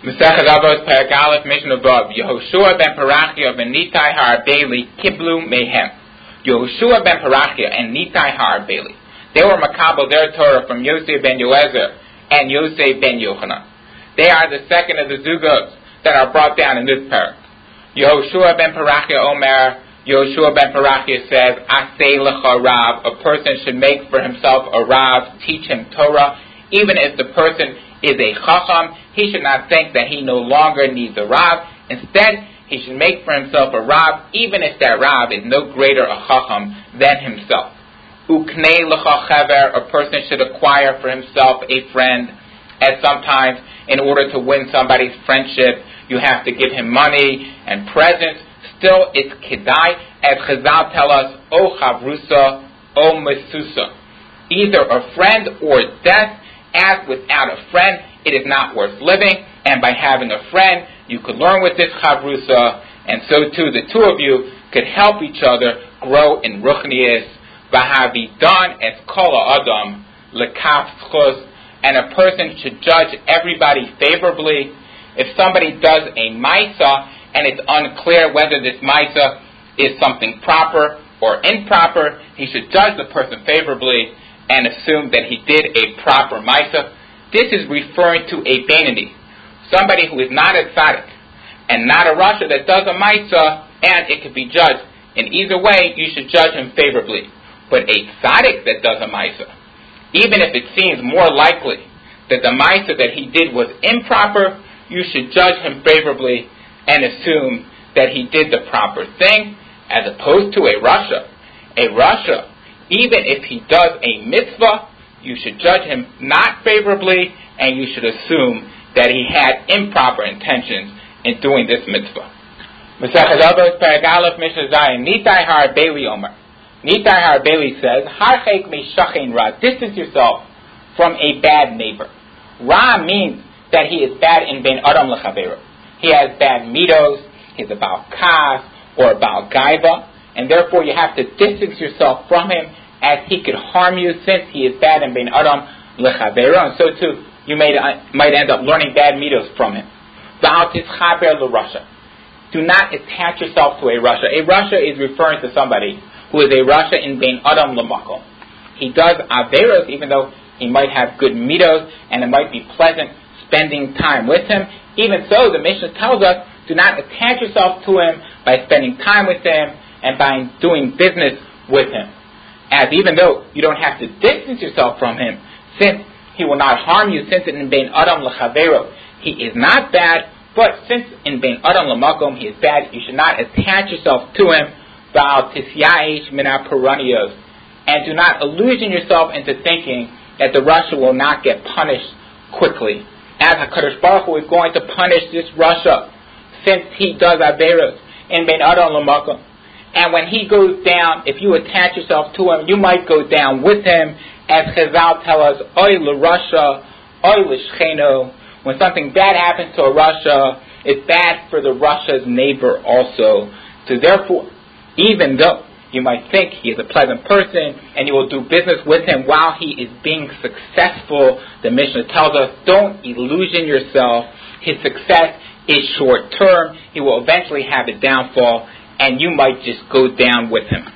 Masechet Avos Perek Aleph Mishnah Vav. Yehoshua ben Parachia ben Nitai Ha'arbeli Kiblu Mehem. Yehoshua ben Parachia and Nitai Ha'arbeli. They were makabel their Torah from Yosef ben Yoezer and Yosef ben Yochanan. They are the second of the zugos that are brought down in this parak. Yehoshua ben Parachia Omer. Yehoshua ben Parachia says, Aseh lecha Rav. A person should make for himself a Rav, teach him Torah, even if the person is a Chacham. He should not think that he no longer needs a Rav. Instead, he should make for himself a Rav, even if that Rav is no greater a Chacham than himself. Uknei lecha Chaver. A person should acquire for himself a friend, as sometimes in order to win somebody's friendship, you have to give him money and presents. Still, it's kedai, as Chazal tell us, o chavrusa, o mesusa. Either a friend or death, as without a friend, it is not worth living, and by having a friend, you could learn with this chavrusa, and so too the two of you could help each other grow in ruchnius, v'havidan es kol ha'adam, lekaf schus, and a person should judge everybody favorably. If somebody does a maisa, and it's unclear whether this maisa is something proper or improper, he should judge the person favorably and assume that he did a proper maisa. This is referring to a Beinoni, somebody who is not a tzaddik and not a rasha that does a maisa, and it could be judged in either way. You should judge him favorably. But a tzaddik that does a maisa, even if it seems more likely that the maisa that he did was improper, you should judge him favorably and assume that he did the proper thing, as opposed to a rasha. A rasha, even if he does a mitzvah, you should judge him not favorably, and you should assume that he had improper intentions in doing this mitzvah. Masechet Avos Perek Aleph Mishnah Zayin. Nitai Ha'arbeli Omer. Nitai Ha'arbeli says, Harchek me'shachein ra. Distance yourself from a bad neighbor. Ra means that he is bad in bein adam lechavero. He has bad midos, he's about kas, or about gaiva, and therefore you have to distance yourself from him, as he could harm you since he is bad in bein adam lechavero, and so too you might end up learning bad midos from him. V'al tischaber l'rasha. Do not attach yourself to a rasha. A rasha is referring to somebody who is a rasha in bein adam l'makom. He does averos, even though he might have good midos, and it might be pleasant spending time with him. Even so, the Mishnah tells us, do not attach yourself to him by spending time with him and by doing business with him. As even though you don't have to distance yourself from him, since he will not harm you, since in bein adam lechavero he is not bad, but since in bein adam lemakom he is bad, you should not attach yourself to him. V'al tisya'ish min ha'puranios, and do not illusion yourself into thinking that the rasha will not get punished quickly, as HaKadosh Baruch Hu is going to punish this rasha since he does averos in bein adam lemakom. And when he goes down, if you attach yourself to him, you might go down with him, as Chazal tell us, oy l'rasha, oy l'shcheno. When something bad happens to a rasha, it's bad for the rasha's neighbor also. So therefore, even though you might think he is a pleasant person and you will do business with him while he is being successful, the Mishnah tells us, don't illusion yourself. His success is short term. He will eventually have a downfall, and you might just go down with him.